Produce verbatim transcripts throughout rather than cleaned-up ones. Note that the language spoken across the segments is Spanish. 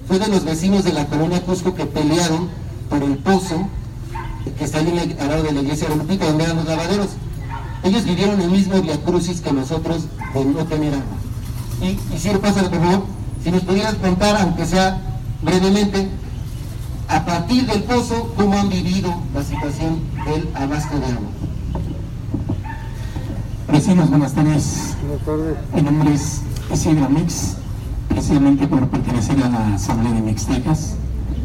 fue de los vecinos de la colonia Cusco que pelearon por el pozo que está ahí al lado de la iglesia de Lupita, donde eran los lavaderos. Ellos vivieron el mismo viacrucis que nosotros de no tener agua. Y, y si lo pasa, por favor, si nos pudieras contar, aunque sea brevemente, a partir del pozo, cómo han vivido la situación del abasto de agua. Vecinos, buenas tardes. Buenas tardes. Mi nombre es Isidro Mix, precisamente por pertenecer a la Asamblea de Mixtecas.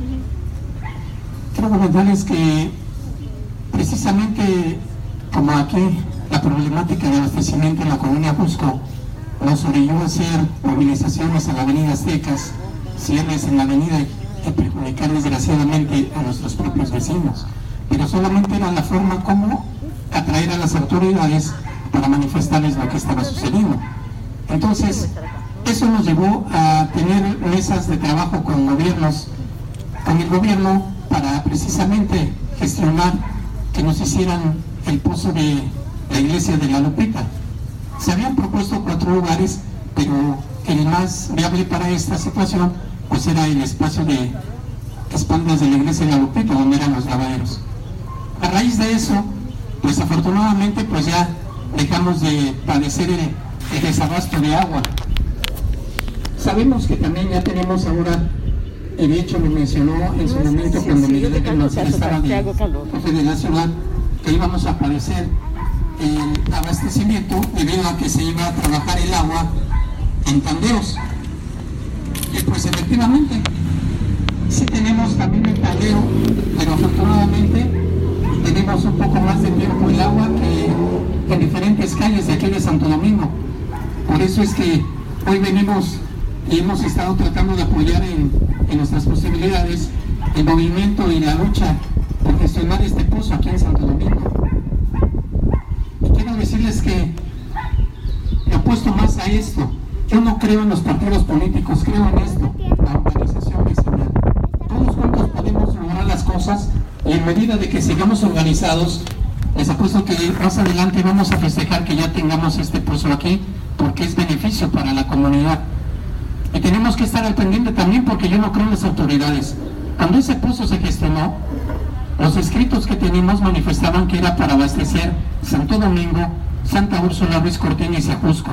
Quiero comentarles que precisamente como aquí la problemática de abastecimiento en la colonia Cusco nos orilló a hacer movilizaciones en la avenida Aztecas, cierres en la avenida que perjudican desgraciadamente a nuestros propios vecinos, pero solamente era la forma como atraer a las autoridades para manifestarles lo que estaba sucediendo. Entonces, eso nos llevó a tener mesas de trabajo con gobiernos, con el gobierno, para precisamente gestionar que nos hicieran el pozo de la iglesia de la Lupita. Se habían propuesto cuatro lugares, pero el más viable para esta situación pues era el espacio de espaldas de la iglesia de la Lupita, donde eran los lavaderos. A raíz de eso, pues afortunadamente pues ya dejamos de padecer el, el desabasto de agua. Sabemos que también ya tenemos ahora, y de hecho lo mencionó en su momento cuando Miguel Ángel nos estaba de jefe de la ciudad, que íbamos a padecer el abastecimiento debido a que se iba a trabajar el agua en tandeos. Y pues efectivamente sí tenemos también el tandeo, pero afortunadamente tenemos un poco más de tiempo el agua que en diferentes calles de aquí de Santo Domingo. Por eso es que hoy venimos y hemos estado tratando de apoyar en, en nuestras posibilidades el movimiento y la lucha por gestionar este pozo aquí en Santo Domingo. Y quiero decirles que me apuesto más a esto. Yo no creo en los partidos políticos, creo en esto, la organización vecinal. Todos juntos podemos lograr las cosas y en medida de que sigamos organizados, les apuesto que más adelante vamos a festejar que ya tengamos este pozo aquí, porque es beneficio para la comunidad. Y tenemos que estar al pendiente también, porque yo no creo en las autoridades. Cuando ese pozo se gestionó, los escritos que tenemos manifestaban que era para abastecer Santo Domingo, Santa Úrsula, Ruiz Cortines y Ajusco.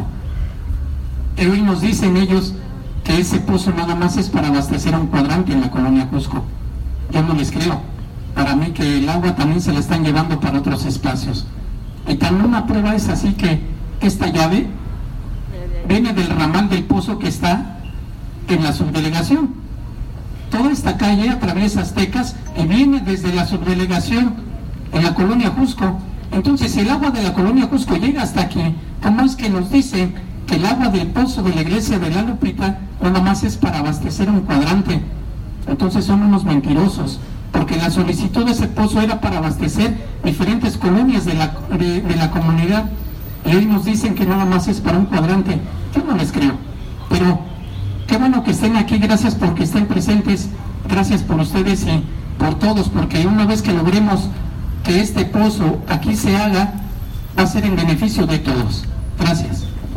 Y hoy nos dicen ellos que ese pozo nada más es para abastecer a un cuadrante en la colonia Cusco. Yo no les creo. Para mí que el agua también se la están llevando para otros espacios. Y también una prueba es así que esta llave viene del ramal del pozo que está en la subdelegación. Toda esta calle atraviesa Aztecas y viene desde la subdelegación en la colonia Cusco. Entonces, si el agua de la colonia Cusco llega hasta aquí, ¿cómo es que nos dicen que el agua del pozo de la iglesia de la Lupita nada más es para abastecer un cuadrante? Entonces son unos mentirosos, porque la solicitud de ese pozo era para abastecer diferentes colonias de la, de, de la comunidad, y hoy nos dicen que nada más es para un cuadrante. Yo no les creo, pero qué bueno que estén aquí, gracias porque estén presentes, gracias por ustedes y por todos, porque una vez que logremos que este pozo aquí se haga, va a ser en beneficio de todos. Gracias.